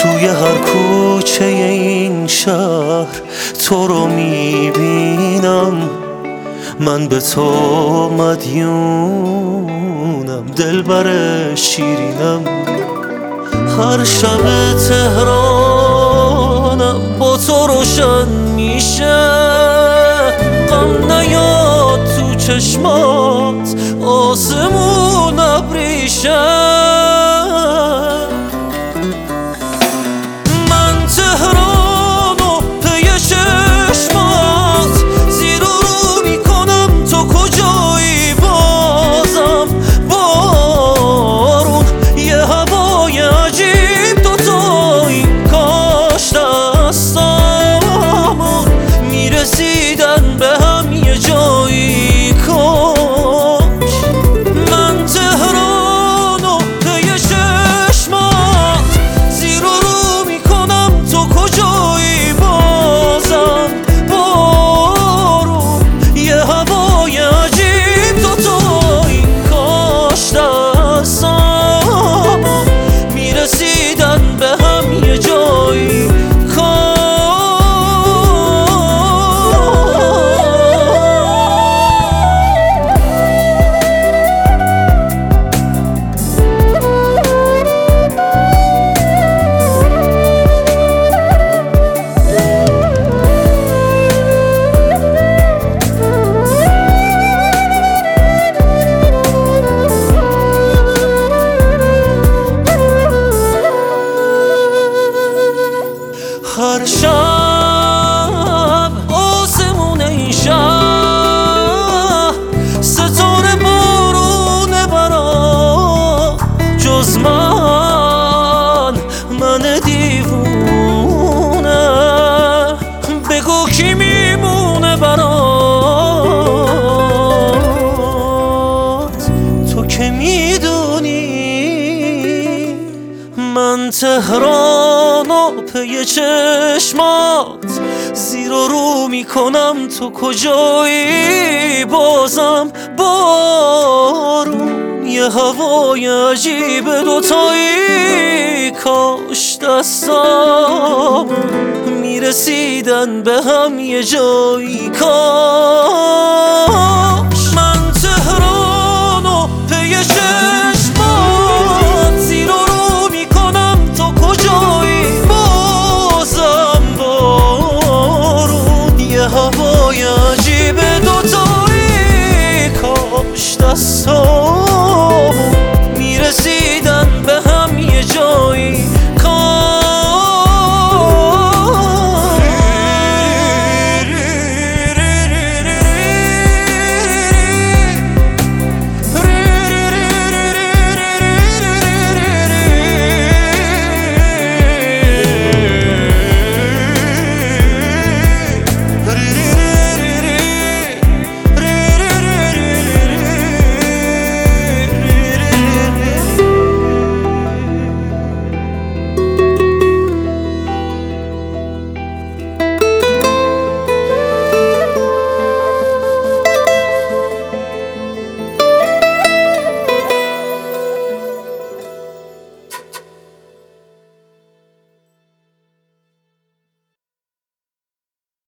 توی هر کوچه این شهر تو رو میبینم، من به تو مدیونم، دلبر شیرینم. هر شب تهرانم با تو روشن میشه، غم نیاد تو چشمات، آسمون ابریشه. من تهرانو پی چشمات زیر و رو میکنم، تو کجایی بازم بارون، یه هوای عجیب دوتایی، کاش دستامون میرسیدن به هم یه جایی، کاش. من تهرانو پی چشمات زیر و رو میکنم، تو کجایی بازم بارون، یه هوای عجیب دوتایی، کاش دستامون میرسیدن به هم یه جایی، کاش. هر شب آسمون این شهر ستاره بارونه برا، جز من دیوونه، بگو کی میمونه برات، تو که میدونی من تهرانو پی چشمات زیر و رو میکنم، تو کجایی بازم بارون، یه هوای عجیب دوتایی، کاش دستامون میرسیدن به هم یه جایی، کاش. من تهرانو پی